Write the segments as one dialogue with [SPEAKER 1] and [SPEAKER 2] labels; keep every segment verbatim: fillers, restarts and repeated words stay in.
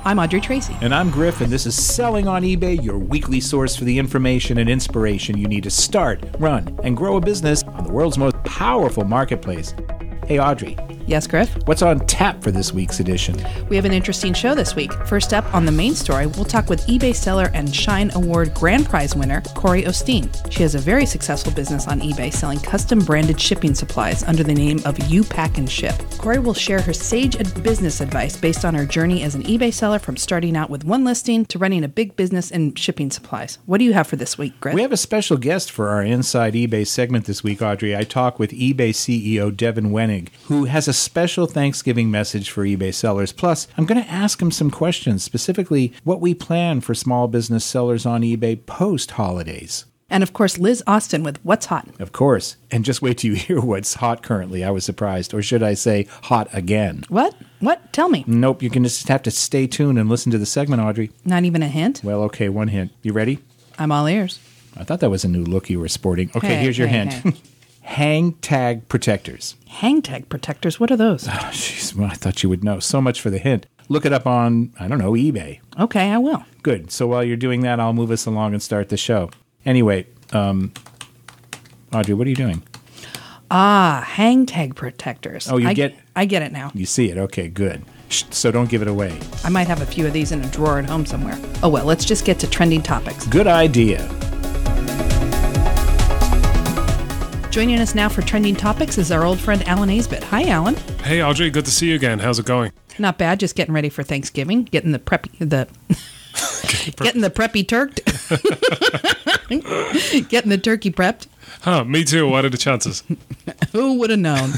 [SPEAKER 1] I'm Audrey Tracy.
[SPEAKER 2] And I'm Griff, and this is Selling on eBay, your weekly source for the information and inspiration you need to start, run, and grow a business on the world's most powerful marketplace. Hey, Audrey.
[SPEAKER 1] Yes, Griff?
[SPEAKER 2] What's on tap for this week's edition?
[SPEAKER 1] We have an interesting show this week. First up, on the main story, we'll talk with eBay seller and Shine Award Grand Prize winner, Corey Osteen. She has a very successful business on eBay selling custom-branded shipping supplies under the name of You Pack and Ship. Corey will share her sage business advice based on her journey as an eBay seller from starting out with one listing to running a big business in shipping supplies. What do you have for this week, Griff?
[SPEAKER 2] We have a special guest for our Inside eBay segment this week, Audrey. I talk with eBay C E O Devin Wenig, who has a special Thanksgiving message for eBay sellers. Plus, I'm going to ask him some questions, specifically what we plan for small business sellers on eBay post-holidays.
[SPEAKER 1] And of course, Liz Austin with What's Hot.
[SPEAKER 2] Of course. And just wait till you hear what's hot currently. I was surprised. Or should I say hot again?
[SPEAKER 1] What? What? Tell me.
[SPEAKER 2] Nope. You can just have to stay tuned and listen to the segment, Audrey.
[SPEAKER 1] Not even a hint?
[SPEAKER 2] Well, okay, one hint. You ready?
[SPEAKER 1] I'm all ears.
[SPEAKER 2] I thought that was a new look you were sporting. Okay,
[SPEAKER 1] hey,
[SPEAKER 2] here's your
[SPEAKER 1] hey,
[SPEAKER 2] hint.
[SPEAKER 1] Hey.
[SPEAKER 2] Hang tag protectors.
[SPEAKER 1] Hang tag protectors? What are those?
[SPEAKER 2] Oh, jeez, well, I thought you would know. So much for the hint. Look it up on, I don't know, eBay.
[SPEAKER 1] Okay, I will.
[SPEAKER 2] Good. So while you're doing that, I'll move us along and start the show. Anyway, um, Audrey, what are you doing?
[SPEAKER 1] Ah, hang tag protectors.
[SPEAKER 2] Oh, you
[SPEAKER 1] I,
[SPEAKER 2] get...
[SPEAKER 1] I get it now.
[SPEAKER 2] You see it. Okay, good. Shh, so don't give it away.
[SPEAKER 1] I might have a few of these in a drawer at home somewhere. Oh, well, let's just get to trending topics.
[SPEAKER 2] Good idea.
[SPEAKER 1] Joining us now for Trending Topics is our old friend Alan Aisbett. Hi, Alan.
[SPEAKER 3] Hey, Audrey. Good to see you again. How's it going?
[SPEAKER 1] Not bad. Just getting ready for Thanksgiving. Getting the preppy... The... getting the preppy turked. Getting the turkey prepped.
[SPEAKER 3] Huh, me too. What are the chances?
[SPEAKER 1] Who would have known?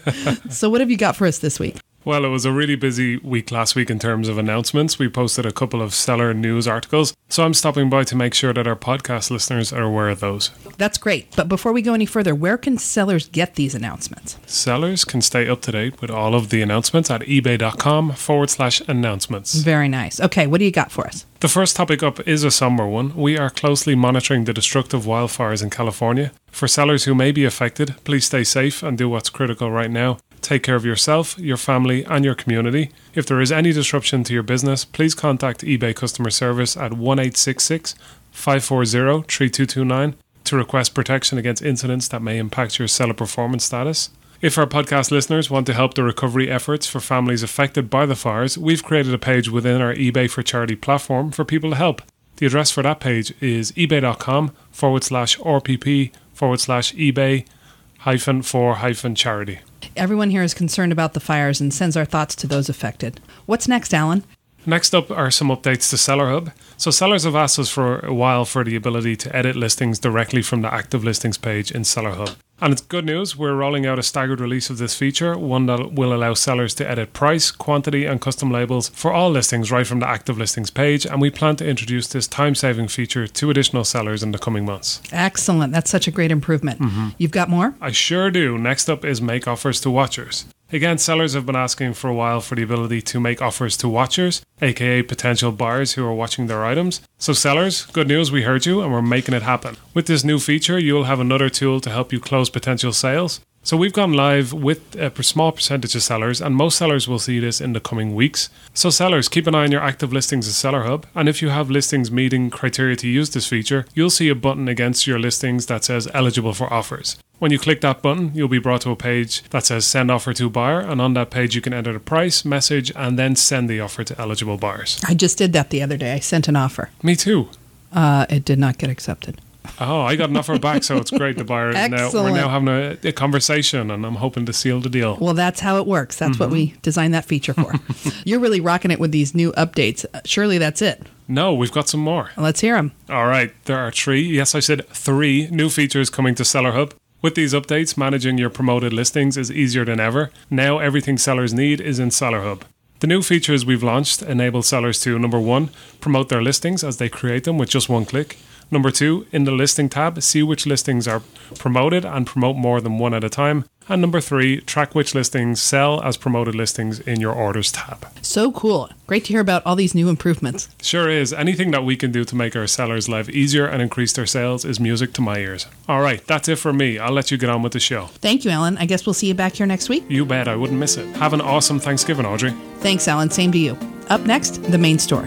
[SPEAKER 1] So what have you got for us this week?
[SPEAKER 3] Well, it was a really busy week last week in terms of announcements. We posted a couple of seller news articles, so I'm stopping by to make sure that our podcast listeners are aware of those.
[SPEAKER 1] That's great. But before we go any further, where can sellers get these announcements?
[SPEAKER 3] Sellers can stay up to date with all of the announcements at ebay.com forward slash announcements.
[SPEAKER 1] Very nice. Okay, what do you got for us?
[SPEAKER 3] The first topic up is a somber one. We are closely monitoring the destructive wildfires in California. For sellers who may be affected, please stay safe and do what's critical right now. Take care of yourself, your family, and your community. If there is any disruption to your business, please contact eBay customer service at one eight six six, five four zero, three two two nine to request protection against incidents that may impact your seller performance status. If our podcast listeners want to help the recovery efforts for families affected by the fires, we've created a page within our eBay for Charity platform for people to help. The address for that page is ebay.com forward slash RPP forward slash eBay hyphen for hyphen charity.
[SPEAKER 1] Everyone here is concerned about the fires and sends our thoughts to those affected. What's next, Alan?
[SPEAKER 3] Next up are some updates to Seller Hub. So sellers have asked us for a while for the ability to edit listings directly from the active listings page in Seller Hub. And it's good news, we're rolling out a staggered release of this feature, one that will allow sellers to edit price, quantity and custom labels for all listings right from the active listings page, and we plan to introduce this time-saving feature to additional sellers in the coming months.
[SPEAKER 1] Excellent. That's such a great improvement. Mm-hmm. You've got more?
[SPEAKER 3] I sure do. Next up is make offers to watchers. Again, sellers have been asking for a while for the ability to make offers to watchers, aka potential buyers who are watching their items. So sellers, good news, we heard you and we're making it happen. With this new feature, you'll have another tool to help you close potential sales. So we've gone live with a small percentage of sellers, and most sellers will see this in the coming weeks. So sellers, keep an eye on your active listings in Seller Hub, and if you have listings meeting criteria to use this feature, you'll see a button against your listings that says eligible for offers. When you click that button, you'll be brought to a page that says send offer to buyer, and on that page you can enter the price, message, and then send the offer to eligible buyers.
[SPEAKER 1] I just did that the other day. I sent an offer.
[SPEAKER 3] Me too.
[SPEAKER 1] Uh, it did not get accepted.
[SPEAKER 3] Oh, I got an offer back, so it's great. The buyer is now, we're now having a, a conversation, and I'm hoping to seal the deal.
[SPEAKER 1] Well, that's how it works. That's mm-hmm. what we designed that feature for. You're really rocking it with these new updates. Surely that's it.
[SPEAKER 3] No, we've got some more.
[SPEAKER 1] Let's hear them.
[SPEAKER 3] All right, there are three. Yes, I said three new features coming to Seller Hub. With these updates, managing your promoted listings is easier than ever. Now everything sellers need is in Seller Hub. The new features we've launched enable sellers to, number one, promote their listings as they create them with just one click. Number two, in the listing tab, see which listings are promoted and promote more than one at a time. And number three, track which listings sell as promoted listings in your orders tab.
[SPEAKER 1] So cool. Great to hear about all these new improvements.
[SPEAKER 3] Sure is. Anything that we can do to make our sellers' life easier and increase their sales is music to my ears. All right, that's it for me. I'll let you get on with the show.
[SPEAKER 1] Thank you, Alan. I guess we'll see you back here next week.
[SPEAKER 3] You bet. I wouldn't miss it. Have an awesome Thanksgiving, Audrey.
[SPEAKER 1] Thanks, Alan. Same to you. Up next, the main story.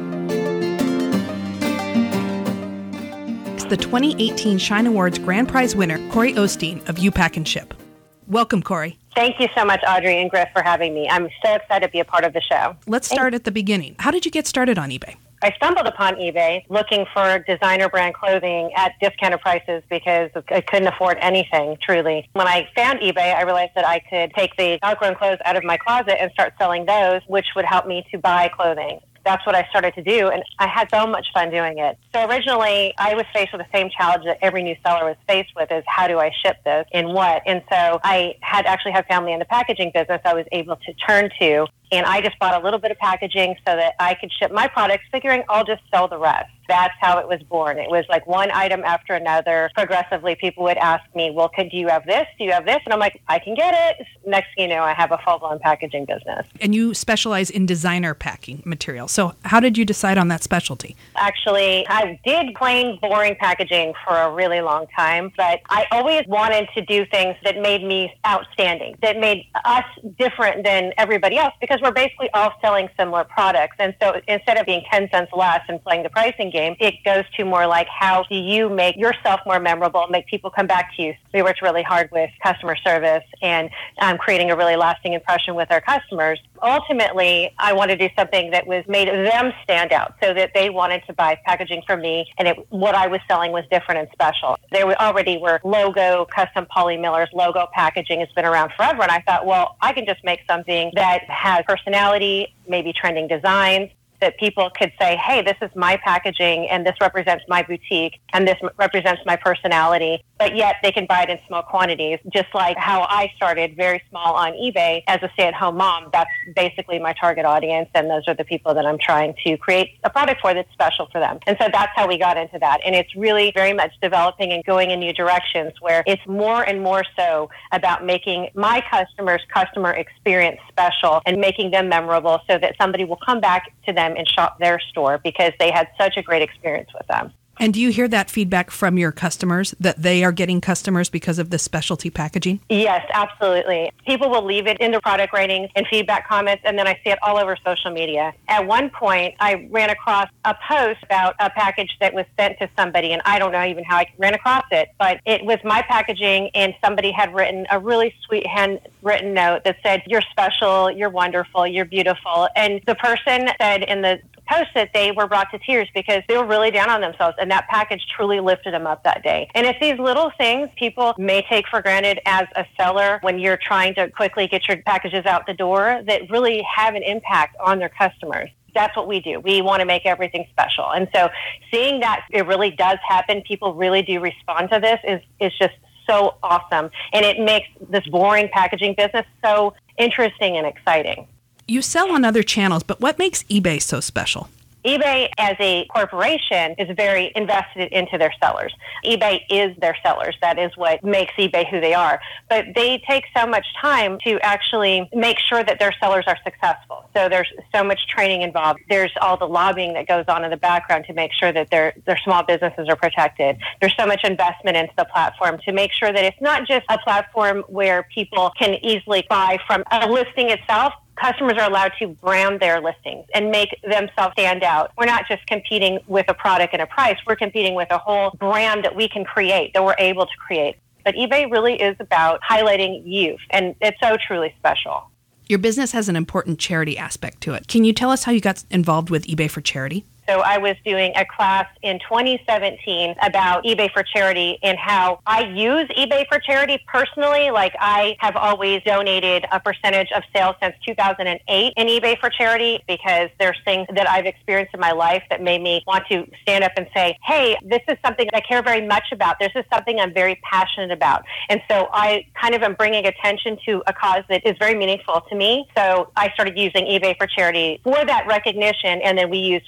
[SPEAKER 1] It's the twenty eighteen Shine Awards Grand Prize winner, Corey Osteen of You Pack and Ship. Welcome, Corey.
[SPEAKER 4] Thank you so much, Audrey and Griff, for having me. I'm so excited to be a part of the show.
[SPEAKER 1] Let's start at the beginning. How did you get started on eBay?
[SPEAKER 4] I stumbled upon eBay looking for designer brand clothing at discounted prices because I couldn't afford anything, truly. When I found eBay, I realized that I could take the outgrown clothes out of my closet and start selling those, which would help me to buy clothing. That's what I started to do, and I had so much fun doing it. So originally, I was faced with the same challenge that every new seller was faced with, is how do I ship this and what? And so I had actually had family in the packaging business I was able to turn to, and I just bought a little bit of packaging so that I could ship my products, figuring I'll just sell the rest. That's how it was born. It was like one item after another. Progressively, people would ask me, well, could, do you have this? Do you have this? And I'm like, I can get it. Next thing you know, I have a full-blown packaging business.
[SPEAKER 1] And you specialize in designer packing material. So how did you decide on that specialty?
[SPEAKER 4] Actually, I did plain, boring packaging for a really long time, but I always wanted to do things that made me outstanding, that made us different than everybody else, because we're basically all selling similar products. And so instead of being ten cents less and playing the pricing game, it goes to more like, how do you make yourself more memorable, make people come back to you? We worked really hard with customer service and um, creating a really lasting impression with our customers. Ultimately, I wanted to do something that was made them stand out, so that they wanted to buy packaging from me, and it, what I was selling was different and special. There were already were logo, custom Polly Miller's logo packaging has been around forever, and I thought, well, I can just make something that has personality, maybe trending designs, that people could say, hey, this is my packaging, and this represents my boutique, and this represents my personality, but yet they can buy it in small quantities, just like how I started very small on eBay as a stay-at-home mom. That's basically my target audience, and those are the people that I'm trying to create a product for that's special for them. And so that's how we got into that. And it's really very much developing and going in new directions, where it's more and more so about making my customers' customer experience special and making them memorable, so that somebody will come back to them and shop their store because they had such a great experience with them.
[SPEAKER 1] And do you hear that feedback from your customers, that they are getting customers because of the specialty packaging?
[SPEAKER 4] Yes, absolutely. People will leave it in their product ratings and feedback comments, and then I see it all over social media. At one point, I ran across a post about a package that was sent to somebody, and I don't know even how I ran across it, but it was my packaging, and somebody had written a really sweet handwritten note that said, you're special, you're wonderful, you're beautiful. And the person said in the post that they were brought to tears because they were really down on themselves, and that package truly lifted them up that day. And it's these little things people may take for granted as a seller when you're trying to quickly get your packages out the door that really have an impact on their customers. That's what we do. We want to make everything special. And so seeing that it really does happen, people really do respond to this, is, is just so awesome. And it makes this boring packaging business so interesting and exciting.
[SPEAKER 1] You sell on other channels, but what makes eBay so special?
[SPEAKER 4] eBay as a corporation is very invested into their sellers. eBay is their sellers. That is what makes eBay who they are. But they take so much time to actually make sure that their sellers are successful. So there's so much training involved. There's all the lobbying that goes on in the background to make sure that their, their small businesses are protected. There's so much investment into the platform to make sure that it's not just a platform where people can easily buy from a listing itself. Customers are allowed to brand their listings and make themselves stand out. We're not just competing with a product and a price. We're competing with a whole brand that we can create, that we're able to create. But eBay really is about highlighting youth, and it's so truly special.
[SPEAKER 1] Your business has an important charity aspect to it. Can you tell us how you got involved with eBay for Charity?
[SPEAKER 4] So I was doing a class in twenty seventeen about eBay for Charity and how I use eBay for Charity personally. Like, I have always donated a percentage of sales since two thousand eight in eBay for Charity, because there's things that I've experienced in my life that made me want to stand up and say, hey, this is something I care very much about. This is something I'm very passionate about. And so I kind of am bringing attention to a cause that is very meaningful to me. So I started using eBay for Charity for that recognition, and then we use, we'll donate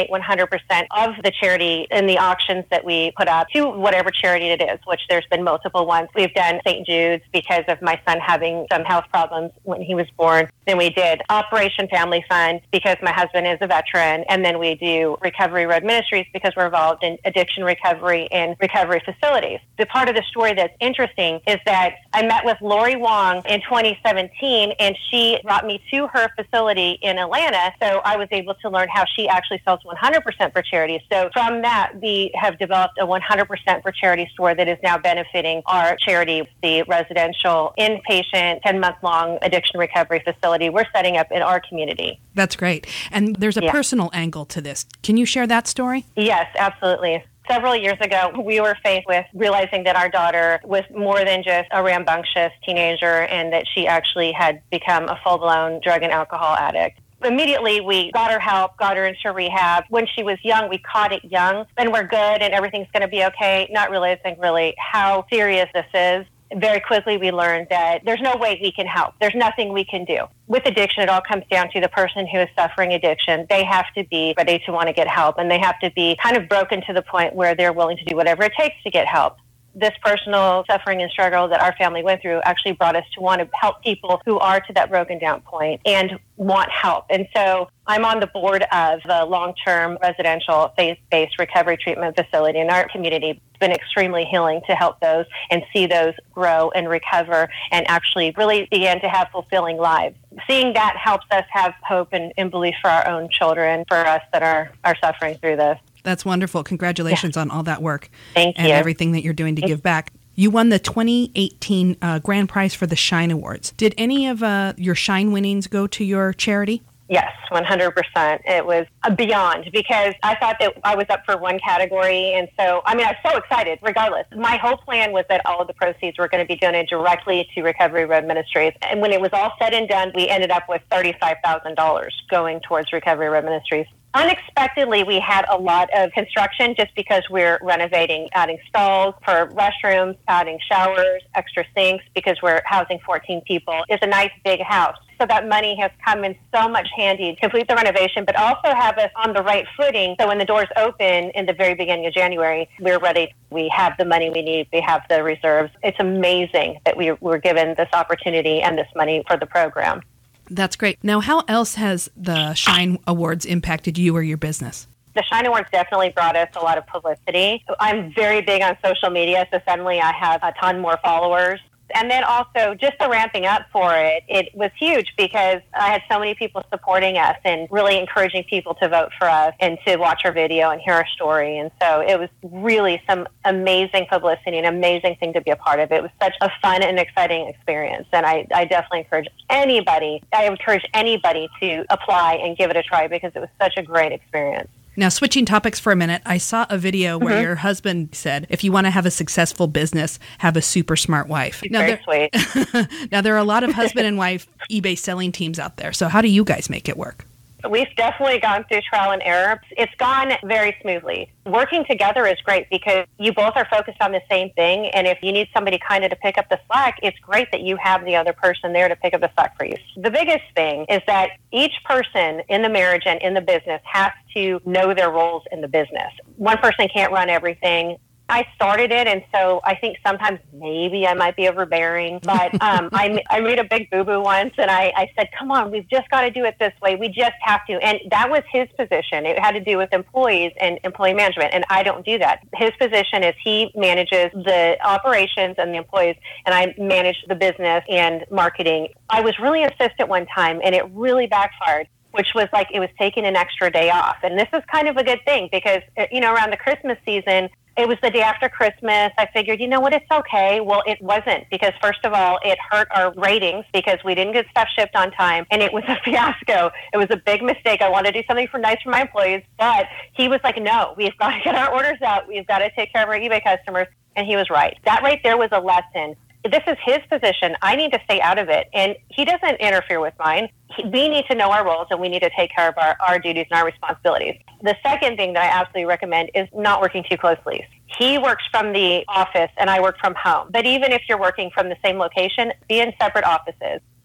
[SPEAKER 4] donate one hundred percent of the charity in the auctions that we put up to whatever charity it is, which there's been multiple ones. We've done Saint Jude's because of my son having some health problems when he was born. Then we did Operation Family Fund because my husband is a veteran. And then we do Recovery Road Ministries because we're involved in addiction recovery and recovery facilities. The part of the story that's interesting is that I met with Lori Wong in twenty seventeen, and she brought me to her facility in Atlanta. So I was able to learn how she actually sells one hundred percent for charity. So from that, we have developed a one hundred percent for charity store that is now benefiting our charity, the residential inpatient ten-month-long addiction recovery facility we're setting up in our community.
[SPEAKER 1] That's great. And there's a yeah. personal angle to this. Can you share that story?
[SPEAKER 4] Yes, absolutely. Several years ago, we were faced with realizing that our daughter was more than just a rambunctious teenager and that she actually had become a full-blown drug and alcohol addict. Immediately, we got her help, got her into rehab. When she was young, we caught it young, and we're good and everything's going to be okay, not realizing really how serious this is. Very quickly, we learned that there's no way we can help. There's nothing we can do. With addiction, it all comes down to the person who is suffering addiction. They have to be ready to want to get help, and they have to be kind of broken to the point where they're willing to do whatever it takes to get help. This personal suffering and struggle that our family went through actually brought us to want to help people who are to that broken down point and want help. And so I'm on the board of the long-term residential faith-based recovery treatment facility in our community. It's been extremely healing to help those and see those grow and recover and actually really begin to have fulfilling lives. Seeing that helps us have hope and, and belief for our own children, for us that are, are suffering through this.
[SPEAKER 1] That's wonderful. Congratulations yeah. on all that work.
[SPEAKER 4] Thank
[SPEAKER 1] and
[SPEAKER 4] you.
[SPEAKER 1] everything that you're doing to give back. You won the twenty eighteen uh, grand prize for the Shine Awards. Did any of uh, your Shine winnings go to your charity?
[SPEAKER 4] Yes, one hundred percent. It was beyond because I thought that I was up for one category. And so, I mean, I was so excited regardless. My whole plan was that all of the proceeds were going to be donated directly to Recovery Road Ministries. And when it was all said and done, we ended up with thirty-five thousand dollars going towards Recovery Road Ministries. Unexpectedly, we had a lot of construction just because we're renovating, adding stalls for restrooms, adding showers, extra sinks because we're housing fourteen people. It's a nice big house. So that money has come in so much handy to complete the renovation, but also have us on the right footing. So when the doors open in the very beginning of January, we're ready. We have the money we need. We have the reserves. It's amazing that we were given this opportunity and this money for the program.
[SPEAKER 1] That's great. Now, how else has the Shine Awards impacted you or your business?
[SPEAKER 4] The Shine Awards definitely brought us a lot of publicity. I'm very big on social media, so suddenly I have a ton more followers. And then also just the ramping up for it, it was huge because I had so many people supporting us and really encouraging people to vote for us and to watch our video and hear our story. And so it was really some amazing publicity, an amazing thing to be a part of. It was such a fun and exciting experience. And I, I definitely encourage anybody, I encourage anybody to apply and give it a try because it was such a great experience.
[SPEAKER 1] Now, switching topics for a minute, I saw a video where mm-hmm. your husband said, if you want to have a successful business, have a super smart wife.
[SPEAKER 4] He's
[SPEAKER 1] now,
[SPEAKER 4] very
[SPEAKER 1] there,
[SPEAKER 4] sweet.
[SPEAKER 1] Now, there are a lot of husband and wife eBay selling teams out there. So how do you guys make it work?
[SPEAKER 4] We've definitely gone through trial and error. It's gone very smoothly. Working together is great because you both are focused on the same thing. And if you need somebody kind of to pick up the slack, it's great that you have the other person there to pick up the slack for you. The biggest thing is that each person in the marriage and in the business has to know their roles in the business. One person can't run everything. I started it, and so I think sometimes maybe I might be overbearing, but um, I, I made a big boo-boo once, and I, I said, come on, we've just got to do it this way. We just have to. And that was his position. It had to do with employees and employee management, and I don't do that. His position is he manages the operations and the employees, and I manage the business and marketing. I was really insistent one time, and it really backfired, which was like it was taking an extra day off. And this is kind of a good thing because, you know, around the Christmas season, it was the day after Christmas. I figured, you know what, it's okay. Well, it wasn't because, first of all, it hurt our ratings because we didn't get stuff shipped on time, and it was a fiasco. It was a big mistake. I wanted to do something for nice for my employees, but he was like, no, we've got to get our orders out. We've got to take care of our eBay customers, and he was right. That right there was a lesson. This is his position. I need to stay out of it, and he doesn't interfere with mine. He, we need to know our roles, and we need to take care of our, our duties and our responsibilities. The second thing that I absolutely recommend is not working too closely. He works from the office, and I work from home. But even if you're working from the same location, be in separate offices.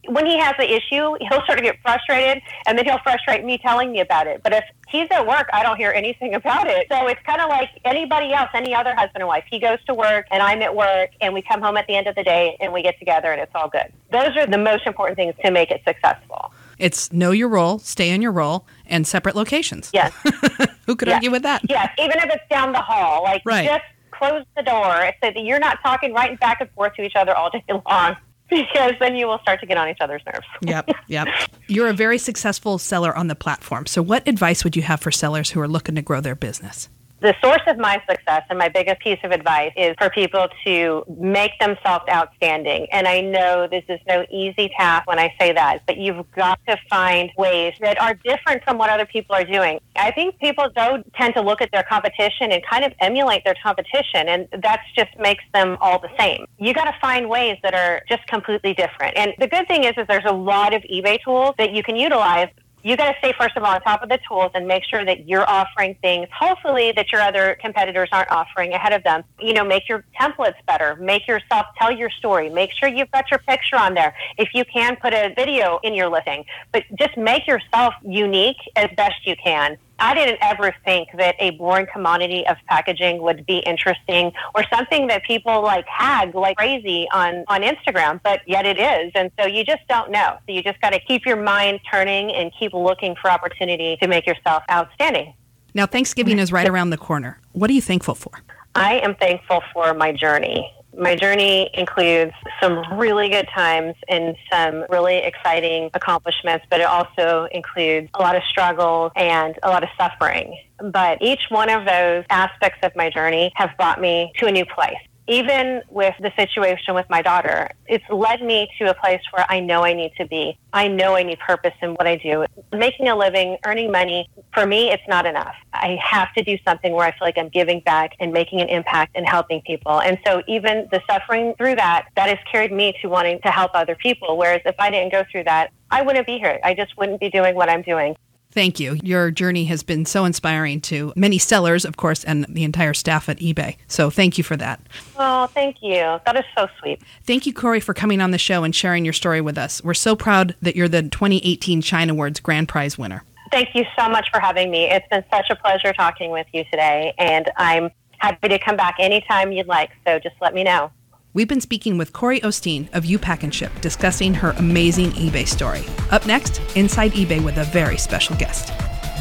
[SPEAKER 4] when he has an issue, he'll sort of get frustrated, and then he'll frustrate me telling me about it. But if he's at work, I don't hear anything about it. So it's kind of like anybody else, any other husband and wife. He goes to work, and I'm at work, and we come home at the end of the day, and we get together, and it's all good. Those are the most important things to make it successful.
[SPEAKER 1] It's know your role, stay in your role, and separate locations.
[SPEAKER 4] Yes.
[SPEAKER 1] Who could
[SPEAKER 4] yes.
[SPEAKER 1] argue with that?
[SPEAKER 4] Yes, even if it's down the hall. Like,
[SPEAKER 1] right.
[SPEAKER 4] just close the door so that you're not talking right and back and forth to each other all day long, because then you will start to get on each other's nerves.
[SPEAKER 1] Yep, yep. You're a very successful seller on the platform. So what advice would you have for sellers who are looking to grow their business?
[SPEAKER 4] The source of my success and my biggest piece of advice is for people to make themselves outstanding. And I know this is no easy task when I say that, but you've got to find ways that are different from what other people are doing. I think people do tend to look at their competition and kind of emulate their competition, and that just makes them all the same. You got to find ways that are just completely different. And the good thing is, is there's a lot of eBay tools that you can utilize. You got to stay, first of all, on top of the tools and make sure that you're offering things, hopefully, that your other competitors aren't offering ahead of them. You know, make your templates better. Make yourself tell your story. Make sure you've got your picture on there. If you can, put a video in your listing. But just make yourself unique as best you can. I didn't ever think that a boring commodity of packaging would be interesting or something that people like hag like crazy on, on Instagram, but yet it is. And so you just don't know. So you just got to keep your mind turning and keep looking for opportunity to make yourself outstanding.
[SPEAKER 1] Now, Thanksgiving is right around the corner. What are you thankful for?
[SPEAKER 4] I am thankful for my journey. My journey includes some really good times and some really exciting accomplishments, but it also includes a lot of struggle and a lot of suffering. But each one of those aspects of my journey have brought me to a new place. Even with the situation with my daughter, it's led me to a place where I know I need to be. I know I need purpose in what I do. Making a living, earning money, for me, it's not enough. I have to do something where I feel like I'm giving back and making an impact and helping people. And so even the suffering through that, that has carried me to wanting to help other people. Whereas if I didn't go through that, I wouldn't be here. I just wouldn't be doing what I'm doing.
[SPEAKER 1] Thank you. Your journey has been so inspiring to many sellers, of course, and the entire staff at eBay. So thank you for that.
[SPEAKER 4] Oh, thank you. That is so sweet.
[SPEAKER 1] Thank you, Corey, for coming on the show and sharing your story with us. We're so proud that you're the twenty eighteen Shine Awards Grand Prize winner.
[SPEAKER 4] Thank you so much for having me. It's been such a pleasure talking with you today, and I'm happy to come back anytime you'd like, so just let me know.
[SPEAKER 1] We've been speaking with Corey Osteen of You Pack and Ship, discussing her amazing eBay story. Up next, Inside eBay with a very special guest.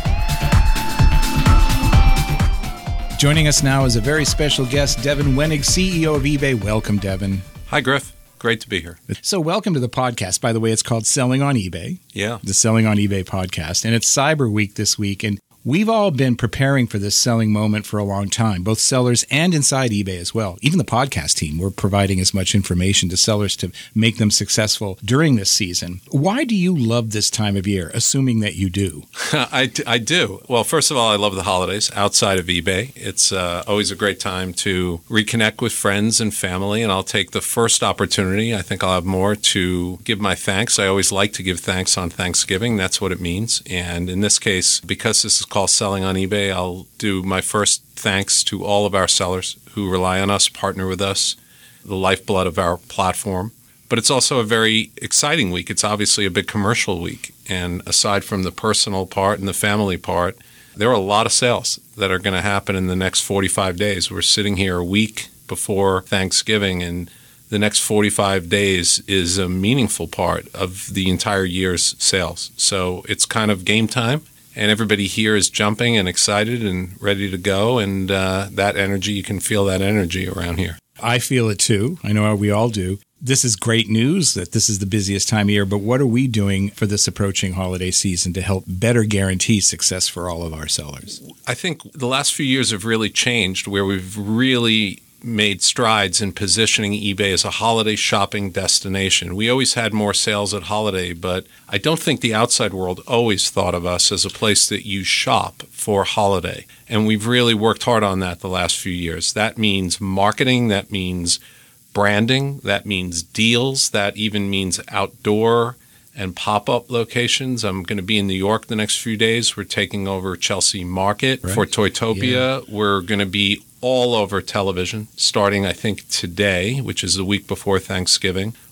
[SPEAKER 2] Joining us now is a very special guest, Devin Wenig, C E O of eBay. Welcome, Devin.
[SPEAKER 5] Hi, Griff. Great to be here.
[SPEAKER 2] So welcome to the podcast. By the way, it's called Selling on eBay.
[SPEAKER 5] Yeah.
[SPEAKER 2] The Selling on eBay podcast. And it's Cyber Week this week. And we've all been preparing for this selling moment for a long time, both sellers and inside eBay as well. Even the podcast team, we're providing as much information to sellers to make them successful during this season. Why do you love this time of year, assuming that you do?
[SPEAKER 5] I, I do. Well, first of all, I love the holidays outside of eBay. It's uh, always a great time to reconnect with friends and family, and I'll take the first opportunity. I think I'll have more to give my thanks. I always like to give thanks on Thanksgiving. That's what it means. And in this case, because this is called Selling on eBay, I'll do my first thanks to all of our sellers who rely on us, partner with us, the lifeblood of our platform. But it's also a very exciting week. It's obviously a big commercial week. And aside from the personal part and the family part, there are a lot of sales that are going to happen in the next forty-five days. We're sitting here a week before Thanksgiving, and the next forty-five days is a meaningful part of the entire year's sales. So it's kind of game time. And everybody here is jumping and excited and ready to go. And uh, that energy, you can feel that energy around here.
[SPEAKER 2] I feel it too. I know we all do. This is great news that this is the busiest time of year. But what are we doing for this approaching holiday season to help better guarantee success for all of our sellers?
[SPEAKER 5] I think the last few years have really changed, where we've really made strides in positioning eBay as a holiday shopping destination. We always had more sales at holiday, but I don't think the outside world always thought of us as a place that you shop for holiday. And we've really worked hard on that the last few years. That means marketing, that means branding, that means deals, that even means outdoor and pop-up locations. I'm going to be in New York the next few days. We're taking over Chelsea Market right. for Toytopia. Yeah. We're going to be all over television, starting, I think, today, which is the week before Thanksgiving.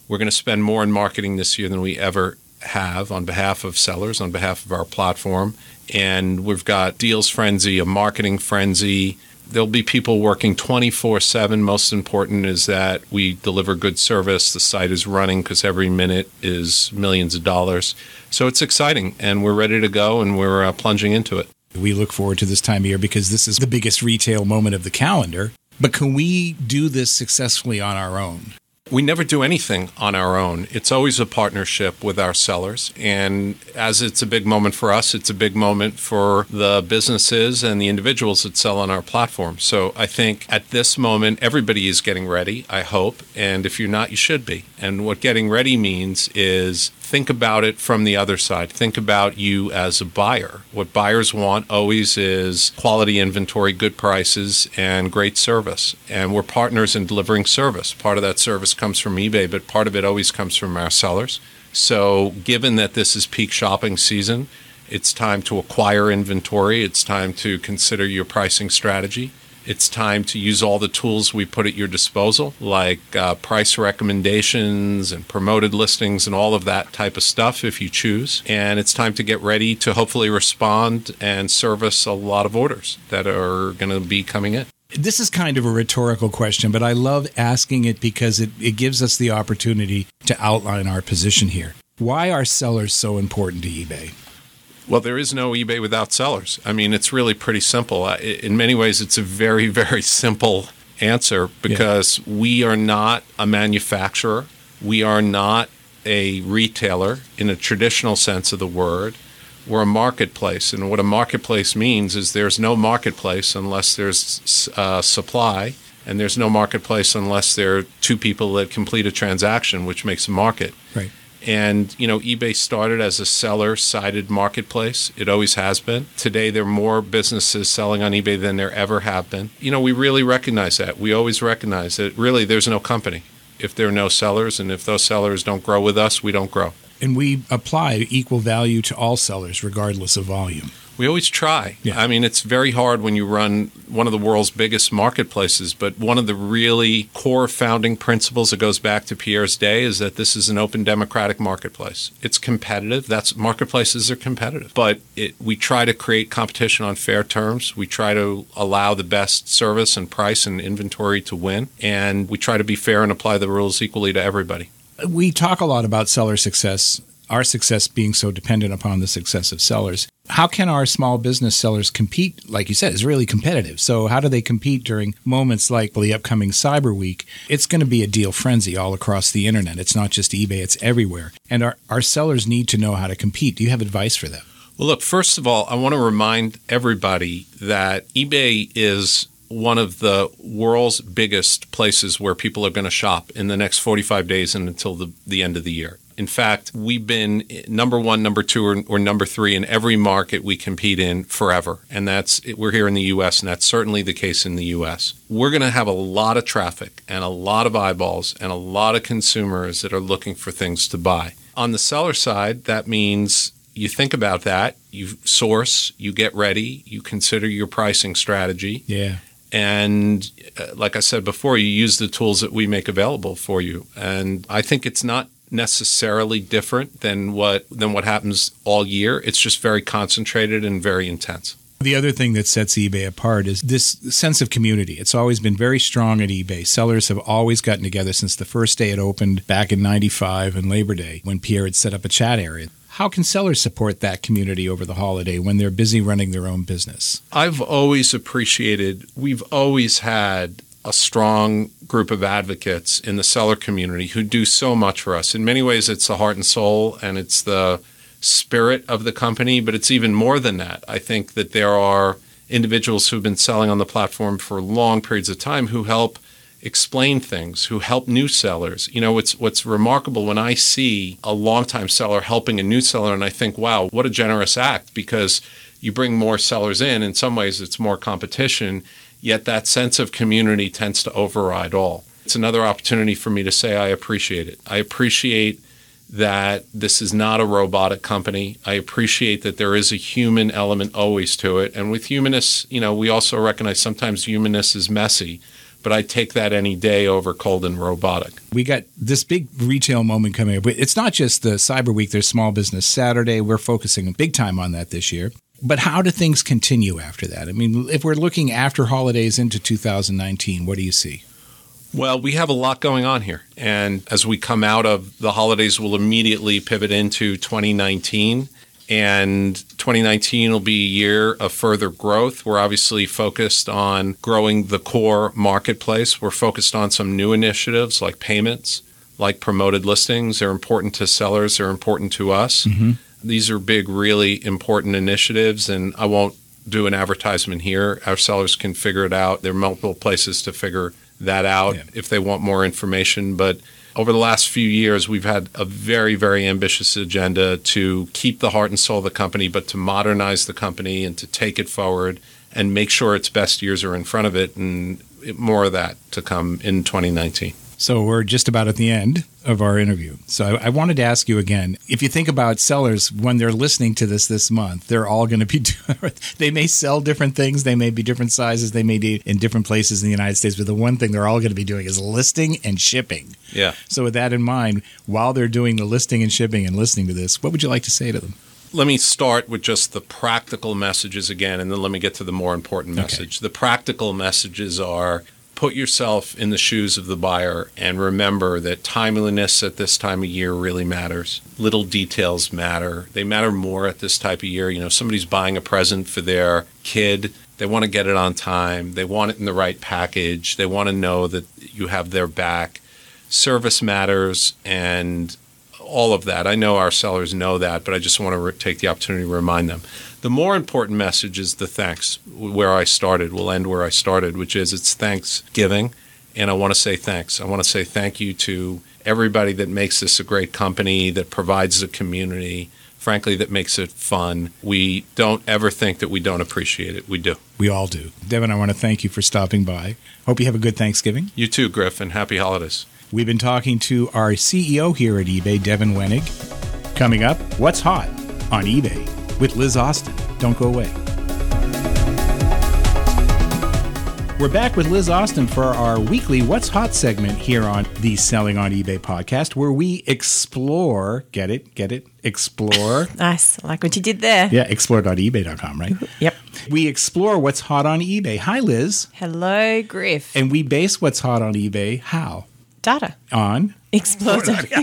[SPEAKER 5] We're going to spend more in marketing this year than we ever have on behalf of sellers, on behalf of our platform. And we've got deals frenzy, a marketing frenzy. There'll be people working twenty-four seven. Most important is that we deliver good service. The site is running because every minute is millions of dollars. So it's exciting, and we're ready to go, and we're uh, plunging into it.
[SPEAKER 2] We look forward to this time of year because this is the biggest retail moment of the calendar. But can we do this successfully on our own?
[SPEAKER 5] We never do anything on our own. It's always a partnership with our sellers. And as it's a big moment for us, it's a big moment for the businesses and the individuals that sell on our platform. So I think at this moment, everybody is getting ready, I hope. And if you're not, you should be. And what getting ready means is think about it from the other side. Think about you as a buyer. What buyers want always is quality inventory, good prices, and great service. And we're partners in delivering service. Part of that service comes from eBay, but part of it always comes from our sellers. So given that this is peak shopping season, it's time to acquire inventory. It's time to consider your pricing strategy. It's time to use all the tools we put at your disposal, like uh, price recommendations and promoted listings and all of that type of stuff if you choose. And it's time to get ready to hopefully respond and service a lot of orders that are going to be coming in.
[SPEAKER 2] This is kind of a rhetorical question, but I love asking it because it, it gives us the opportunity to outline our position here. Why are sellers so important to eBay?
[SPEAKER 5] Well, there is no eBay without sellers. I mean, it's really pretty simple. In many ways, it's a very, very simple answer because yeah. we are not a manufacturer. We are not a retailer in a traditional sense of the word. We're a marketplace. And what a marketplace means is there's no marketplace unless there's uh, supply, and there's no marketplace unless there are two people that complete a transaction, which makes a market.
[SPEAKER 2] Right.
[SPEAKER 5] And, you know, eBay started as a seller-sided marketplace. It always has been. Today, there are more businesses selling on eBay than there ever have been. You know, we really recognize that. We always recognize that really there's no company if there are no sellers. And if those sellers don't grow with us, we don't grow.
[SPEAKER 2] And we apply equal value to all sellers regardless of volume.
[SPEAKER 5] We always try.
[SPEAKER 2] Yeah.
[SPEAKER 5] I mean, it's very hard when you run one of the world's biggest marketplaces, but one of the really core founding principles that goes back to Pierre's day is that this is an open democratic marketplace. It's competitive. That's marketplaces are competitive, but it, we try to create competition on fair terms. We try to allow the best service and price and inventory to win, and we try to be fair and apply the rules equally to everybody.
[SPEAKER 2] We talk a lot about seller success, our success being so dependent upon the success of sellers. How can our small business sellers compete? Like you said, it's really competitive. So how do they compete during moments like the upcoming Cyber Week? It's going to be a deal frenzy all across the internet. It's not just eBay, it's everywhere. And our, our sellers need to know how to compete. Do you have advice for them?
[SPEAKER 5] Well, look, first of all, I want to remind everybody that eBay is one of the world's biggest places where people are going to shop in the next forty-five days and until the, the end of the year. In fact, we've been number one, number two, or, or number three in every market we compete in forever. And that's we're here in the U S, and that's certainly the case in the U S. We're going to have a lot of traffic and a lot of eyeballs and a lot of consumers that are looking for things to buy. On the seller side, that means you think about that, you source, you get ready, you consider your pricing strategy.
[SPEAKER 2] Yeah.
[SPEAKER 5] And uh, like I said before, you use the tools that we make available for you. And I think it's not necessarily different than what than what happens all year. It's just very concentrated and very intense.
[SPEAKER 2] The other thing that sets eBay apart is this sense of community. It's always been very strong at eBay. Sellers have always gotten together since the first day it opened back in ninety-five and Labor Day when Pierre had set up a chat area. How can sellers support that community over the holiday when they're busy running their own business?
[SPEAKER 5] I've always appreciated, we've always had a strong group of advocates in the seller community who do so much for us. In many ways, it's the heart and soul, and it's the spirit of the company, but it's even more than that. I think that there are individuals who've been selling on the platform for long periods of time who help explain things, who help new sellers. You know, what's what's remarkable when I see a longtime seller helping a new seller, and I think, wow, what a generous act, because you bring more sellers in. In some ways, it's more competition, yet that sense of community tends to override all. It's another opportunity for me to say I appreciate it. I appreciate that this is not a robotic company. I appreciate that there is a human element always to it. And with humanness, you know, we also recognize sometimes humanness is messy. but I'd take that any day over Colden Robotic.
[SPEAKER 2] We got this big retail moment coming up. It's not just the Cyber Week, there's Small Business Saturday. We're focusing big time on that this year. But how do things continue after that? I mean, if we're looking after holidays into two thousand nineteen, what do you see?
[SPEAKER 5] Well, we have a lot going on here. And as we come out of the holidays, we'll immediately pivot into twenty nineteen. And twenty nineteen will be a year of further growth. We're obviously focused on growing the core marketplace. We're focused on some new initiatives like payments, like promoted listings. They're important to sellers. They're important to us. Mm-hmm. These are big, really important initiatives, and I won't do an advertisement here. Our sellers can figure it out. There are multiple places to figure that out yeah. if they want more information. But over the last few years, we've had a very, very ambitious agenda to keep the heart and soul of the company, but to modernize the company and to take it forward and make sure its best years are in front of it, and more of that to come in twenty nineteen.
[SPEAKER 2] So we're just about at the end of our interview. So I, I wanted to ask you again, if you think about sellers, when they're listening to this this month, they're all going to be, they may sell different things. They may be different sizes. They may be in different places in the United States. But the one thing they're all going to be doing is listing and shipping.
[SPEAKER 5] Yeah.
[SPEAKER 2] So with that in mind, while they're doing the listing and shipping and listening to this, what would you like to say to them?
[SPEAKER 5] Let me start with just the practical messages again, and then let me get to the more important message. Okay. The practical messages are, put yourself in the shoes of the buyer and remember that timeliness at this time of year really matters. Little details matter. They matter more at this type of year. You know, somebody's buying a present for their kid. They want to get it on time. They want it in the right package. They want to know that you have their back. Service matters and all of that. I know our sellers know that, but I just want to re- take the opportunity to remind them. The more important message is the thanks, where I started. We'll end where I started, which is it's Thanksgiving, and I want to say thanks. I want to say thank you to everybody that makes this a great company, that provides a community, frankly, that makes it fun. We don't ever think that we don't appreciate it. We do.
[SPEAKER 2] We all do. Devin, I want to thank you for stopping by. Hope you have a good Thanksgiving.
[SPEAKER 5] You too, Griff, and happy holidays.
[SPEAKER 2] We've been talking to our C E O here at eBay, Devin Wenig. Coming up, What's Hot on eBay with Liz Austin. Don't go away. We're back with Liz Austin for our weekly What's Hot segment here on the Selling on eBay podcast, where we explore, get it, get it, explore.
[SPEAKER 6] Nice. I like what you did there.
[SPEAKER 2] Yeah, explore dot ebay dot com, right?
[SPEAKER 6] Yep.
[SPEAKER 2] We explore what's hot on eBay. Hi, Liz.
[SPEAKER 6] Hello, Griff.
[SPEAKER 2] And we base what's hot on eBay how?
[SPEAKER 6] Data.
[SPEAKER 2] On?
[SPEAKER 6] Explore.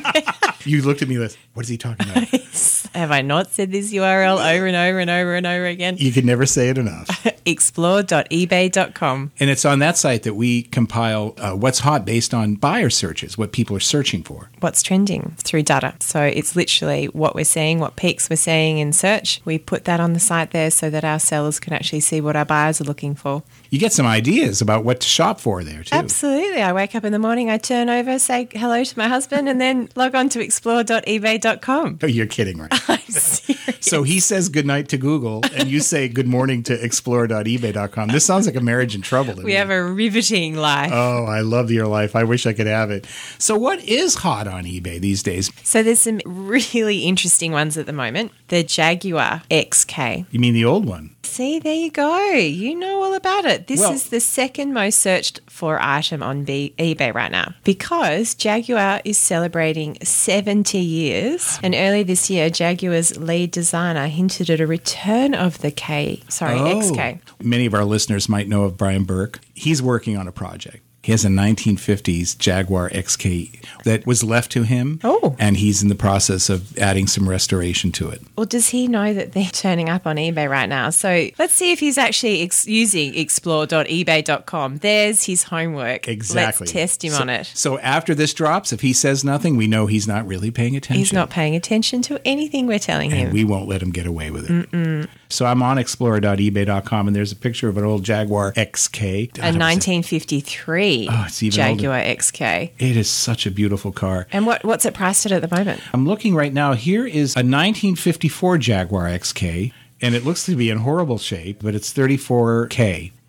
[SPEAKER 2] You looked at me like, what is he talking about?
[SPEAKER 6] Have I not said this U R L over and over and over and over again?
[SPEAKER 2] You can never say it enough.
[SPEAKER 6] explore dot ebay dot com.
[SPEAKER 2] And it's on that site that we compile uh, what's hot based on buyer searches, what people are searching for.
[SPEAKER 6] What's trending through data. So it's literally what we're seeing, what peaks we're seeing in search. We put that on the site there so that our sellers can actually see what our buyers are looking for.
[SPEAKER 2] You get some ideas about what to shop for there, too.
[SPEAKER 6] Absolutely. I wake up in the morning, I turn over, say hello to my husband, and then log on to explore dot ebay dot com.
[SPEAKER 2] Oh, you're kidding, right?
[SPEAKER 6] I'm serious.
[SPEAKER 2] So he says goodnight to Google, and you say good morning to explore dot ebay dot com. This sounds like a marriage in trouble.
[SPEAKER 6] We have a riveting life.
[SPEAKER 2] Oh, I love your life. I wish I could have it. So what is hot on eBay these days?
[SPEAKER 6] So there's some really interesting ones at the moment. The Jaguar X K.
[SPEAKER 2] You mean the old one?
[SPEAKER 6] See, there you go. You know all about it. This
[SPEAKER 2] well,
[SPEAKER 6] is the second most searched for item on B- eBay right now because Jaguar is celebrating seventy years. And early this year, Jaguar's lead designer hinted at a return of the K, sorry,
[SPEAKER 2] oh.
[SPEAKER 6] X K.
[SPEAKER 2] Many of our listeners might know of Brian Burke. He's working on a project. He has a nineteen fifties Jaguar X K that was left to him,
[SPEAKER 6] oh.
[SPEAKER 2] and he's in the process of adding some restoration to it.
[SPEAKER 6] Well, does he know that they're turning up on eBay right now? So let's see if he's actually ex- using explore dot ebay dot com. There's his homework.
[SPEAKER 2] Exactly.
[SPEAKER 6] Let's test him
[SPEAKER 2] so,
[SPEAKER 6] on it.
[SPEAKER 2] So after this drops, if he says nothing, we know he's not really paying attention.
[SPEAKER 6] He's not paying attention to anything we're telling
[SPEAKER 2] and
[SPEAKER 6] him.
[SPEAKER 2] And we won't let him get away with it.
[SPEAKER 6] Mm-mm.
[SPEAKER 2] So I'm on explore dot ebay dot com, and there's a picture of an old Jaguar X K.
[SPEAKER 6] A nineteen fifty-three
[SPEAKER 2] oh, it's even
[SPEAKER 6] Jaguar
[SPEAKER 2] older.
[SPEAKER 6] X K.
[SPEAKER 2] It is such a beautiful car.
[SPEAKER 6] And what what's it priced at at the moment?
[SPEAKER 2] I'm looking right now. Here is a nineteen fifty-four Jaguar X K, and it looks to be in horrible shape, but it's thirty-four K.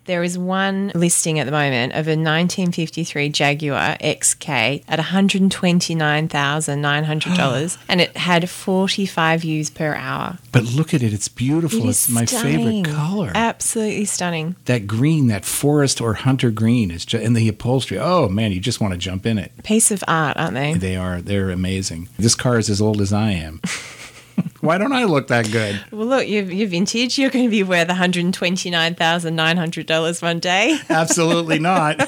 [SPEAKER 6] There is one listing at the moment of a nineteen fifty-three Jaguar X K at one hundred twenty-nine thousand nine hundred dollars and it had forty-five ewes per hour.
[SPEAKER 2] But look at it. It's beautiful.
[SPEAKER 6] It
[SPEAKER 2] It's
[SPEAKER 6] is
[SPEAKER 2] my
[SPEAKER 6] stunning.
[SPEAKER 2] favorite color.
[SPEAKER 6] Absolutely stunning.
[SPEAKER 2] That green, that forest or hunter green is just, and the upholstery. Oh, man, you just want to jump in it.
[SPEAKER 6] Piece of art, aren't they?
[SPEAKER 2] They are. They're amazing. This car is as old as I am. Why don't I look that good?
[SPEAKER 6] Well, look, you're, you're vintage. You're going to be worth one hundred twenty-nine thousand nine hundred dollars one day.
[SPEAKER 2] Absolutely not.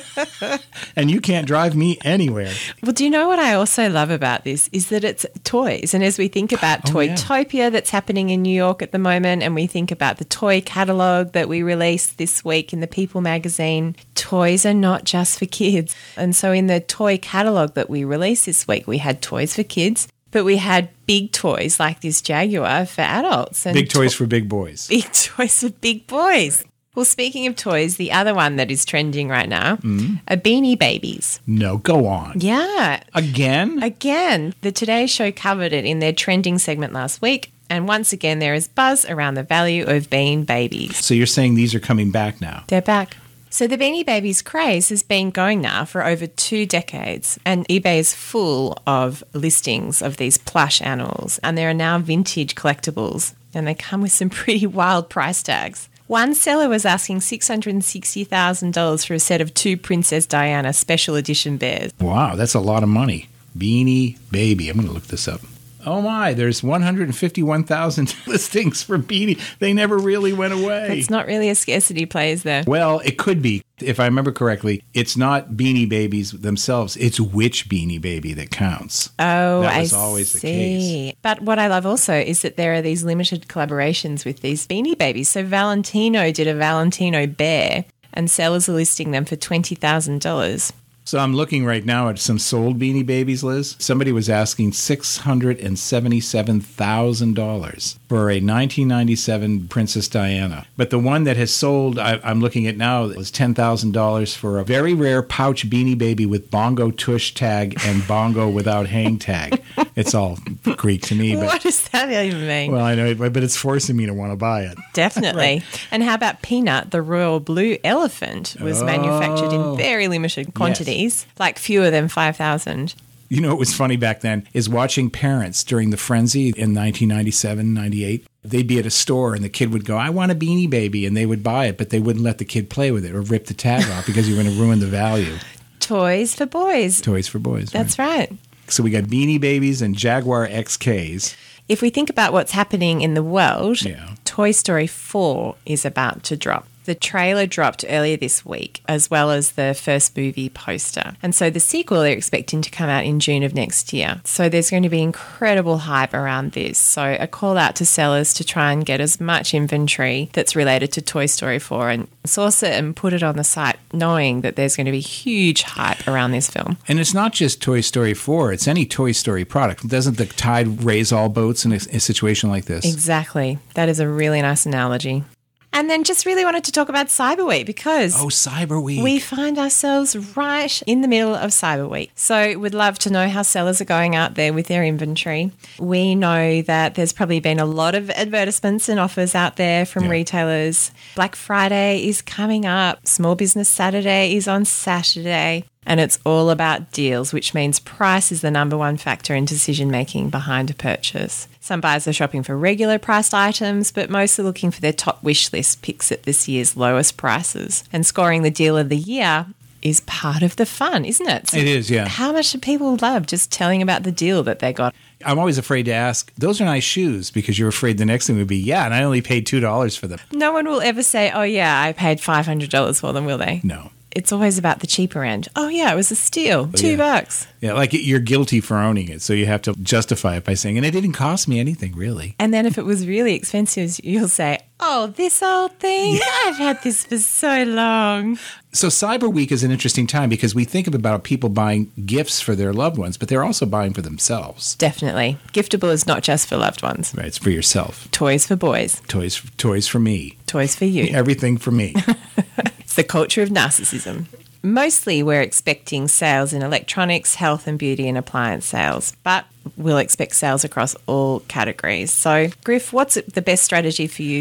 [SPEAKER 2] And you can't drive me anywhere.
[SPEAKER 6] Well, do you know what I also love about this is that it's toys. And as we think about
[SPEAKER 2] Oh, yeah.
[SPEAKER 6] Toytopia that's happening in New York at the moment, and we think about the toy catalogue that we released this week in the People magazine, toys are not just for kids. And so in the toy catalogue that we released this week, we had toys for kids, but we had big toys like this Jaguar for adults. And
[SPEAKER 2] Big toys
[SPEAKER 6] to-
[SPEAKER 2] for big boys.
[SPEAKER 6] Big toys for big boys. Well, speaking of toys, the other one that is trending right now are Beanie Babies.
[SPEAKER 2] No, go on.
[SPEAKER 6] Yeah.
[SPEAKER 2] Again?
[SPEAKER 6] Again, the Today Show covered it in their trending segment last week. And once again, there is buzz around the value of Bean Babies.
[SPEAKER 2] So you're saying these are coming back now?
[SPEAKER 6] They're back. So the Beanie Babies craze has been going now for over two decades, and eBay is full of listings of these plush animals, and there are now vintage collectibles, and they come with some pretty wild price tags. One seller was asking six hundred sixty thousand dollars for a set of two Princess Diana special edition bears.
[SPEAKER 2] Wow, that's a lot of money. Beanie Baby. I'm going to look this up. Oh my, there's one hundred fifty-one thousand listings for Beanie. They never really went away.
[SPEAKER 6] It's not really a scarcity play, is there?
[SPEAKER 2] Well, it could be. If I remember correctly, it's not Beanie Babies themselves. It's which Beanie Baby that counts.
[SPEAKER 6] Oh,
[SPEAKER 2] That was
[SPEAKER 6] I
[SPEAKER 2] always the
[SPEAKER 6] see.
[SPEAKER 2] case.
[SPEAKER 6] But what I love also is that there are these limited collaborations with these Beanie Babies. So Valentino did a Valentino bear, and sellers are listing them for twenty thousand dollars.
[SPEAKER 2] So I'm looking right now at some sold Beanie Babies, Liz. Somebody was asking six hundred seventy-seven thousand dollars for a nineteen ninety-seven Princess Diana. But the one that has sold, I, I'm looking at now, was ten thousand dollars for a very rare pouch Beanie Baby with bongo tush tag and bongo without hang tag. It's all Greek to me.
[SPEAKER 6] What
[SPEAKER 2] But,
[SPEAKER 6] does that even mean?
[SPEAKER 2] well, I know, but it's forcing me to want to buy it.
[SPEAKER 6] Definitely. And how about Peanut, the royal blue elephant, was manufactured
[SPEAKER 2] Oh.
[SPEAKER 6] in very limited quantities, like fewer than five thousand.
[SPEAKER 2] You know what was funny back then is watching parents during the frenzy in nineteen ninety-seven, ninety-eight. They'd be at a store and the kid would go, I want a Beanie Baby, and they would buy it, but they wouldn't let the kid play with it or rip the tag off because you're going to ruin the value.
[SPEAKER 6] Toys for boys.
[SPEAKER 2] Toys for boys.
[SPEAKER 6] That's
[SPEAKER 2] right.
[SPEAKER 6] right.
[SPEAKER 2] So we got Beanie Babies and Jaguar X Ks.
[SPEAKER 6] If we think about what's happening in the world,
[SPEAKER 2] Yeah.
[SPEAKER 6] Toy Story four is about to drop. The trailer dropped earlier this week, as well as the first movie poster. And so the sequel they're expecting to come out in June of next year. So there's going to be incredible hype around this. So a call out to sellers to try and get as much inventory that's related to Toy Story four and source it and put it on the site, knowing that there's going to be huge hype around this film.
[SPEAKER 2] And it's not just Toy Story four, it's any Toy Story product. Doesn't the tide raise all boats in a, a situation like this?
[SPEAKER 6] Exactly. That is a really nice analogy. And then just really wanted to talk about Cyber Week because
[SPEAKER 2] Oh, Cyber Week.
[SPEAKER 6] we find ourselves right in the middle of Cyber Week. So we'd love to know how sellers are going out there with their inventory. We know that there's probably been a lot of advertisements and offers out there from
[SPEAKER 2] Yeah.
[SPEAKER 6] retailers. Black Friday is coming up. Small Business Saturday is on Saturday. And it's all about deals, which means price is the number one factor in decision making behind a purchase. Some buyers are shopping for regular priced items, but most are looking for their top wish list picks at this year's lowest prices. And scoring the deal of the year is part of the fun, isn't it? So
[SPEAKER 2] It is, yeah.
[SPEAKER 6] how much do people love just telling about the deal that they got?
[SPEAKER 2] I'm always afraid to ask, those are nice shoes, because you're afraid the next thing would be, yeah, and I only paid two dollars for them.
[SPEAKER 6] No one will ever say, oh, yeah, I paid five hundred dollars for them, will they?
[SPEAKER 2] No.
[SPEAKER 6] It's always about the cheaper end. Oh, yeah, it was a steal. Two
[SPEAKER 2] yeah.
[SPEAKER 6] bucks.
[SPEAKER 2] Yeah, like you're guilty for owning it, so you have to justify it by saying, and it didn't cost me anything, really.
[SPEAKER 6] And then if it was really expensive, you'll say, oh, this old thing, I've had this for so long.
[SPEAKER 2] So Cyber Week is an interesting time because we think about people buying gifts for their loved ones, but they're also buying for themselves.
[SPEAKER 6] Definitely. Giftable is not just for loved ones.
[SPEAKER 2] Right, it's for yourself.
[SPEAKER 6] Toys for boys.
[SPEAKER 2] Toys, toys for me.
[SPEAKER 6] Toys for you.
[SPEAKER 2] Everything for me.
[SPEAKER 6] It's the culture of narcissism. Mostly we're expecting sales in electronics, health and beauty and appliance sales, but we'll expect sales across all categories. So, Griff, what's the best strategy for you?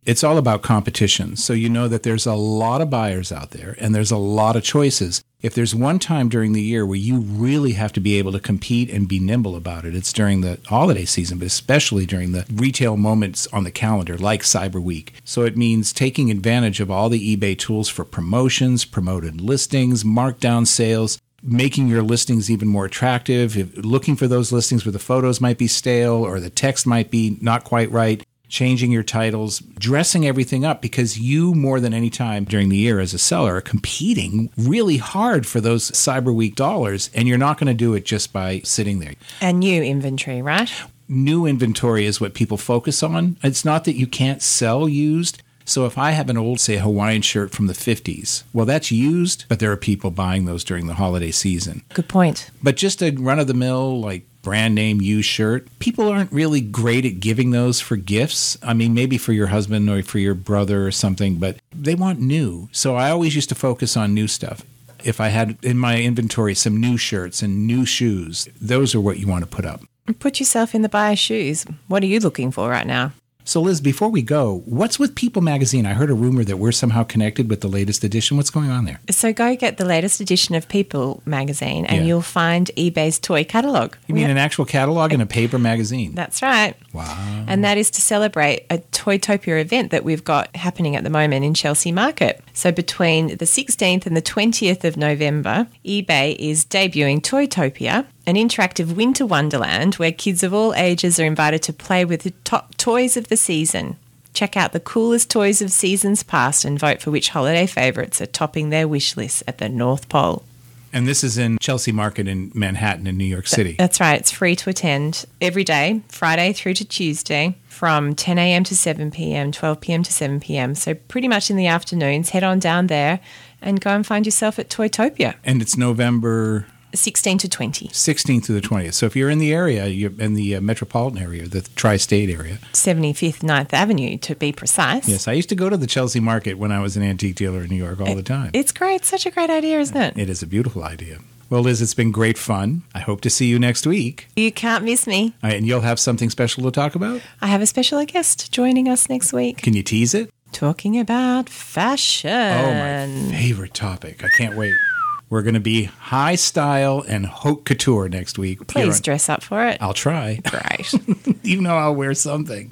[SPEAKER 2] It's all about competition. So you know that there's a lot of buyers out there and there's a lot of choices. If there's one time during the year where you really have to be able to compete and be nimble about it, it's during the holiday season, but especially during the retail moments on the calendar like Cyber Week. So it means taking advantage of all the eBay tools for promotions, promoted listings, markdown sales, making your listings even more attractive, if, looking for those listings where the photos might be stale or the text might be not quite right, changing your titles, dressing everything up, because you, more than any time during the year as a seller, are competing really hard for those Cyber Week dollars, and you're not going to do it just by sitting there.
[SPEAKER 6] And new inventory, right?
[SPEAKER 2] New inventory is what people focus on. It's not that you can't sell used. So if I have an old, say, Hawaiian shirt from the fifties, well, that's used, but there are people buying those during the holiday season.
[SPEAKER 6] Good point.
[SPEAKER 2] But just a run-of-the-mill, like, brand name used shirt, people aren't really great at giving those for gifts. I mean, maybe for your husband or for your brother or something, but they want new. So I always used to focus on new stuff. If I had in my inventory some new shirts and new shoes, those are what you want to put up.
[SPEAKER 6] Put yourself in the buyer's shoes. What are you looking for right now?
[SPEAKER 2] So, Liz, before we go, what's with People Magazine? I heard a rumor that we're somehow connected with the latest edition. What's going on there?
[SPEAKER 6] So go get the latest edition of People Magazine and
[SPEAKER 2] Yeah.
[SPEAKER 6] you'll find eBay's toy catalogue.
[SPEAKER 2] You mean an actual catalog in a paper magazine?
[SPEAKER 6] That's right.
[SPEAKER 2] Wow.
[SPEAKER 6] And that is to celebrate a Toytopia event that we've got happening at the moment in Chelsea Market. So between the sixteenth and the twentieth of November, eBay is debuting Toytopia, an interactive winter wonderland where kids of all ages are invited to play with the top toys of the season. Check out the coolest toys of seasons past and vote for which holiday favourites are topping their wish list at the North Pole.
[SPEAKER 2] And this is in Chelsea Market in Manhattan in New York City.
[SPEAKER 6] That's right. It's free to attend every day, Friday through to Tuesday, from ten a.m. to seven p.m., twelve p.m. to seven p.m. So pretty much in the afternoons, head on down there and go and find yourself at Toytopia.
[SPEAKER 2] And it's November
[SPEAKER 6] sixteenth to twentieth.
[SPEAKER 2] sixteenth to the twentieth. So if you're in the area, you're in the uh, metropolitan area, the tri-state area.
[SPEAKER 6] seventy-fifth ninth Avenue, to be precise.
[SPEAKER 2] Yes, I used to go to the Chelsea Market when I was an antique dealer in New York all the time.
[SPEAKER 6] It's great. Such a great idea, isn't it?
[SPEAKER 2] It is a beautiful idea. Well, Liz, it's been great fun. I hope to see you next week.
[SPEAKER 6] You can't miss me.
[SPEAKER 2] Uh, And you'll have something special to talk about?
[SPEAKER 6] I have a special guest joining us next week.
[SPEAKER 2] Can you tease it?
[SPEAKER 6] Talking about fashion.
[SPEAKER 2] Oh, my favorite topic. I can't wait. We're going to be high style and haute couture next week.
[SPEAKER 6] Please
[SPEAKER 2] on-
[SPEAKER 6] dress up for it.
[SPEAKER 2] I'll try.
[SPEAKER 6] Great.
[SPEAKER 2] You know I'll wear something.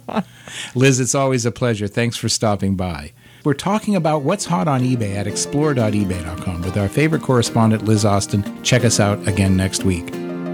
[SPEAKER 2] Liz, it's always a pleasure. Thanks for stopping by. We're talking about what's hot on eBay at explore dot ebay dot com with our favorite correspondent, Liz Austin. Check us out again next week.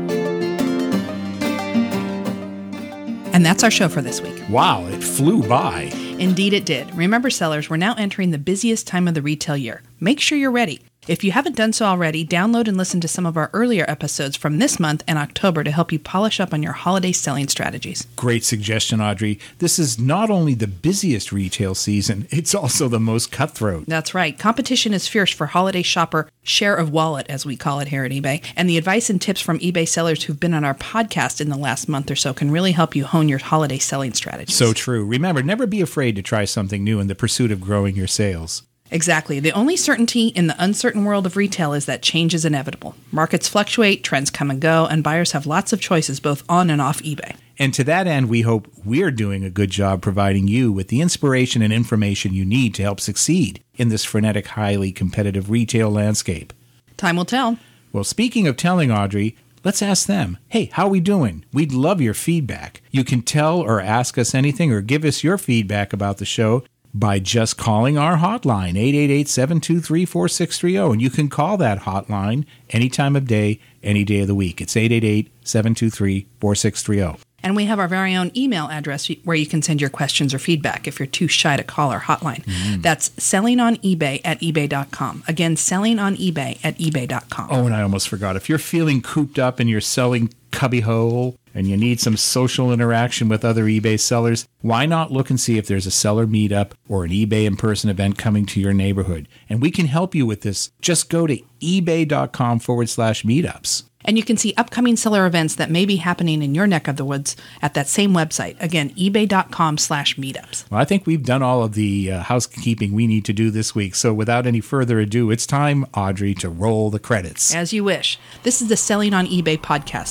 [SPEAKER 1] And that's our show for this week.
[SPEAKER 2] Wow, it flew by.
[SPEAKER 1] Indeed it did. Remember, sellers, we're now entering the busiest time of the retail year. Make sure you're ready. If you haven't done so already, download and listen to some of our earlier episodes from this month and October to help you polish up on your holiday selling strategies.
[SPEAKER 2] Great suggestion, Audrey. This is not only the busiest retail season, it's also the most cutthroat.
[SPEAKER 1] That's right. Competition is fierce for holiday shopper share of wallet, as we call it here at eBay. And the advice and tips from eBay sellers who've been on our podcast in the last month or so can really help you hone your holiday selling strategies.
[SPEAKER 2] So true. Remember, never be afraid to try something new in the pursuit of growing your sales.
[SPEAKER 1] Exactly. The only certainty in the uncertain world of retail is that change is inevitable. Markets fluctuate, trends come and go, and buyers have lots of choices both on and off eBay.
[SPEAKER 2] And to that end, we hope we're doing a good job providing you with the inspiration and information you need to help succeed in this frenetic, highly competitive retail landscape.
[SPEAKER 1] Time will tell.
[SPEAKER 2] Well, speaking of telling, Audrey, let's ask them. Hey, how we doing? We'd love your feedback. You can tell or ask us anything or give us your feedback about the show by just calling our hotline, eight eight eight, seven two three, four six three zero. And you can call that hotline any time of day, any day of the week. It's eight eight eight, seven two three, four six three zero.
[SPEAKER 1] And we have our very own email address where you can send your questions or feedback if you're too shy to call our hotline. Mm. That's sellingonebay at ebay dot com. Again, sellingonebay at ebay dot com.
[SPEAKER 2] Oh, and I almost forgot. If you're feeling cooped up and you're selling cubbyhole and you need some social interaction with other eBay sellers, why not look and see if there's a seller meetup or an eBay in-person event coming to your neighborhood? And we can help you with this. Just go to ebay dot com forward slash meetups.
[SPEAKER 1] And you can see upcoming seller events that may be happening in your neck of the woods at that same website. Again, ebay dot com slash meetups.
[SPEAKER 2] Well, I think we've done all of the uh, housekeeping we need to do this week. So without any further ado, it's time, Audrey, to roll the credits.
[SPEAKER 1] As you wish. This is the Selling on eBay podcast team.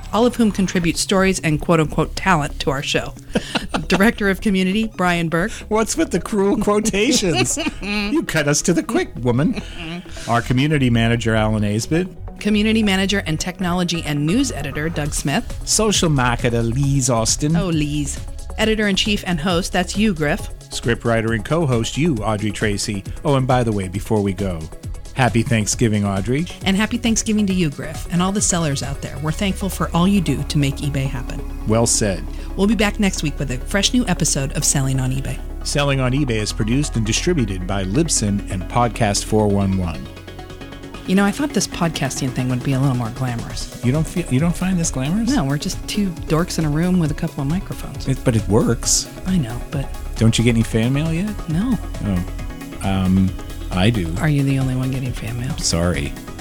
[SPEAKER 1] all of whom contribute stories and quote-unquote talent to our show. Director of Community, Brian Burke.
[SPEAKER 2] What's with the cruel quotations? You cut us to the quick, woman. Our community manager, Alan Aisbett.
[SPEAKER 1] Community Manager and Technology and News Editor, Doug Smith.
[SPEAKER 2] Social marketer, Lise Austin.
[SPEAKER 1] Oh, Lise. Editor-in-Chief and host, that's you, Griff.
[SPEAKER 2] Scriptwriter and co-host, you, Audrey Tracy. Oh, and by the way, before we go, happy Thanksgiving, Audrey.
[SPEAKER 1] And happy Thanksgiving to you, Griff, and all the sellers out there. We're thankful for all you do to make eBay happen.
[SPEAKER 2] Well said.
[SPEAKER 1] We'll be back next week with a fresh new episode of Selling on eBay.
[SPEAKER 2] Selling on eBay is produced and distributed by Libsyn and Podcast four one one.
[SPEAKER 1] You know, I thought this podcasting thing would be a little more glamorous.
[SPEAKER 2] You don't feel you don't find this glamorous?
[SPEAKER 1] No, we're just two dorks in a room with a couple of microphones.
[SPEAKER 2] It, but it works.
[SPEAKER 1] I know, but
[SPEAKER 2] Don't you get any fan mail yet?
[SPEAKER 1] no.
[SPEAKER 2] Oh, um, I do.
[SPEAKER 1] Are you the only one getting fan mail?
[SPEAKER 2] Sorry.